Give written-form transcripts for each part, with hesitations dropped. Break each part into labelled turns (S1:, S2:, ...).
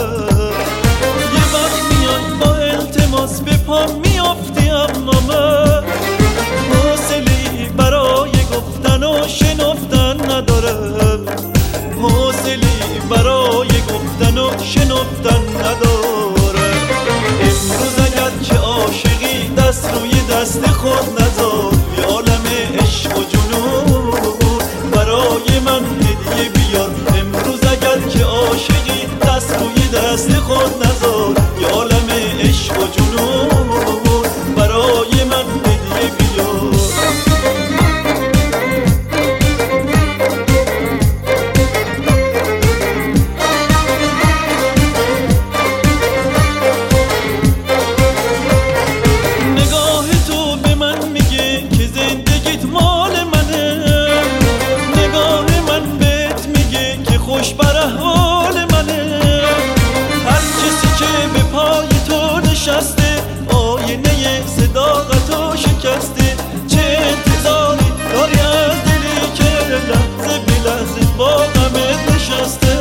S1: یه وقت میای با التماس به پام میافتی، اما من حوصله‌ای برای گفتن و شنفتن ندارم، حوصله‌ای برای گفتن و شنفتن ندارم. امروز اگر که عاشقی دست روی دست خود نذار، یه عالم عشق و جنون برای من هدیه بیار. امروز اگر که عاشقی دست روی دست خود نذار، یه عالم عشق و جنون برای من هدیه بیار. نگاه تو به من میگه که زندگیت مال منه، نگاه من بهت میگه که خوش بر احوال منه. هر کسی که به پای تو نشسته آینه صداقتو شکسته، چه انتظاری داری از دلی که لحظه به لحظه با غمت نشسته.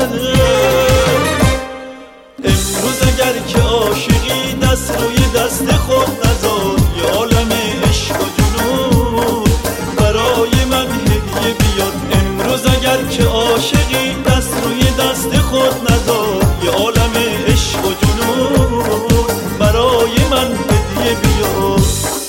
S1: امروز اگر که عاشقی دست روی دست خود نذار، یه عالم عشق و جنون برای من هدیه بیار. امروز اگر که عاشقی دست روی دست خود نذار، یه عالم عشق و جنون برای من هدیه بیار.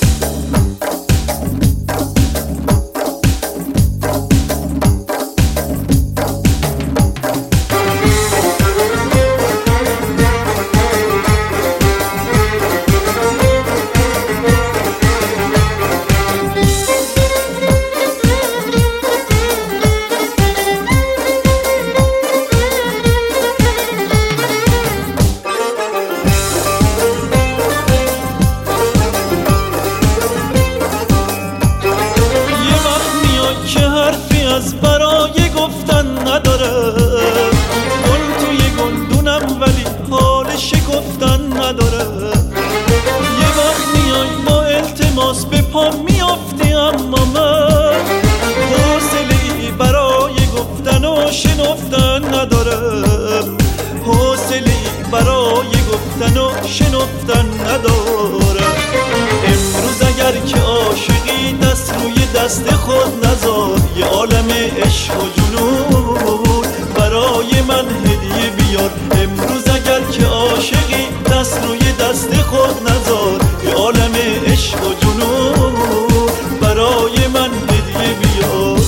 S1: که حرفی از برای گفتن ندارم، گل توی گلدونم ولی حال شکفتن ندارم. یه وقت میای با التماس به پام میافتی، اما من حوصله‌ای برای گفتن و شنفتن ندارم، حوصله‌ای برای گفتن و شنفتن ندارم. امروز اگر که عاشقی دست روی دست خود نذار، یه عالم عشق و جنون برای من هدیه بیار. امروز اگر که عاشقی دست روی دست خود نذار، یه عالم عشق و جنون برای من هدیه بیار.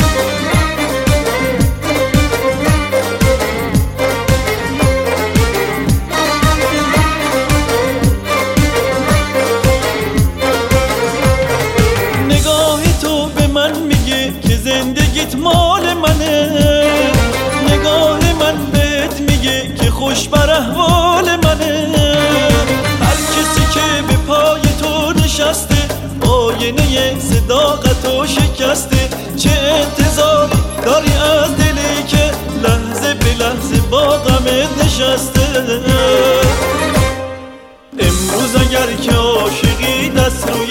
S1: نگاه تو به من میگه که زندگیت مال منه، نگاه من بهت میگه که خوش بر احوال منه. هر کسی که به پای تو نشسته آینه صداقتو شکسته، چه انتظاری داری از دلی که لحظه به لحظه با غمت نشسته. امروز اگر که عاشقی دست روی